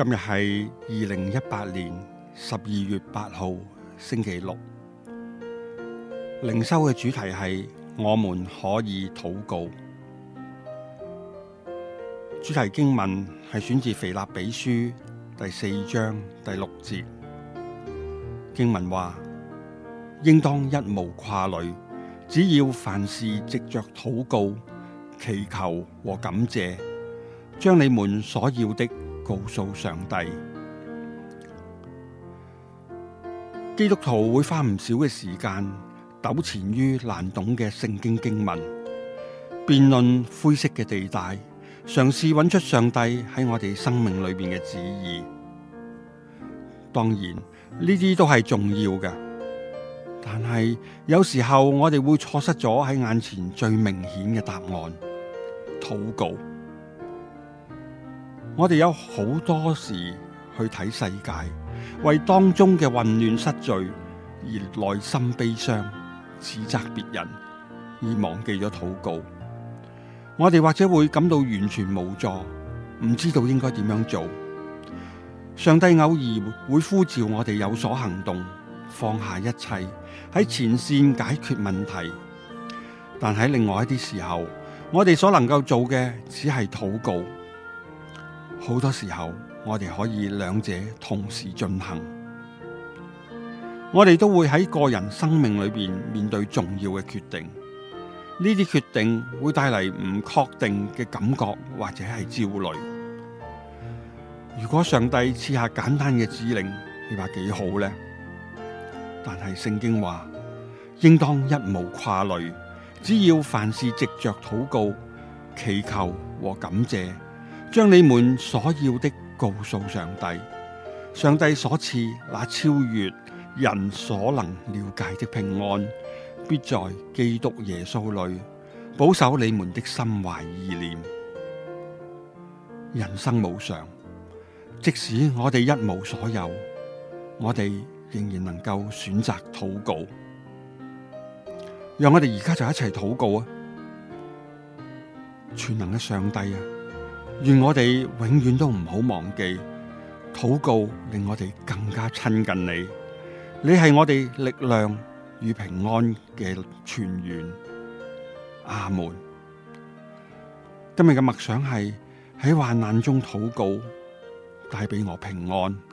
今日係2018年12月8號星期六，靈修嘅主題係我們可以禱告。主題經文係選自腓立比書第4章第6節，經文話：應當一無掛慮，只要凡事藉着禱告、祈求和感謝，將你們所要的告訴上帝。基督徒會花唔少嘅時間糾纏於難懂嘅聖經經文，辯論灰色嘅地帶，嘗試揾出上帝喺我哋生命裏面嘅旨意。當然呢啲都係重要嘅，但係有時候我哋會錯失咗喺眼前最明顯嘅答案——禱告。我哋有好多時去睇世界，為當中嘅混亂失序而內心悲傷，指責別人，而忘記咗禱告。我哋或者會感到完全無助，唔知道應該點樣做。上帝偶爾會呼召我哋有所行動，放下一切，喺前線解決問題。但喺另外一啲時候，我哋所能夠做嘅只係禱告。好多時候，我哋可以兩者同時進行。我哋都會喺個人生命裏邊面對重要嘅決定，呢啲決定會帶嚟唔確定嘅感覺或者係焦慮。如果上帝賜下簡單嘅指令，你話幾好呢？但係聖經話，應當一無掛慮，只要凡事藉着禱告、祈求和感謝，將你們所要的告訴上帝。上帝所賜那超越人所能了解的平安，必在基督耶穌裏保守你們的心懷意念。人生無常，即使我哋一無所有，我哋仍然能夠選擇禱告。讓我哋而家就一齊禱告啊！全能嘅上帝啊，願我哋永遠都唔好忘記禱告，令我哋更加親近你。你係我哋力量與平安嘅泉源。阿門。今日嘅默想係喺患難中禱告，帶俾我平安。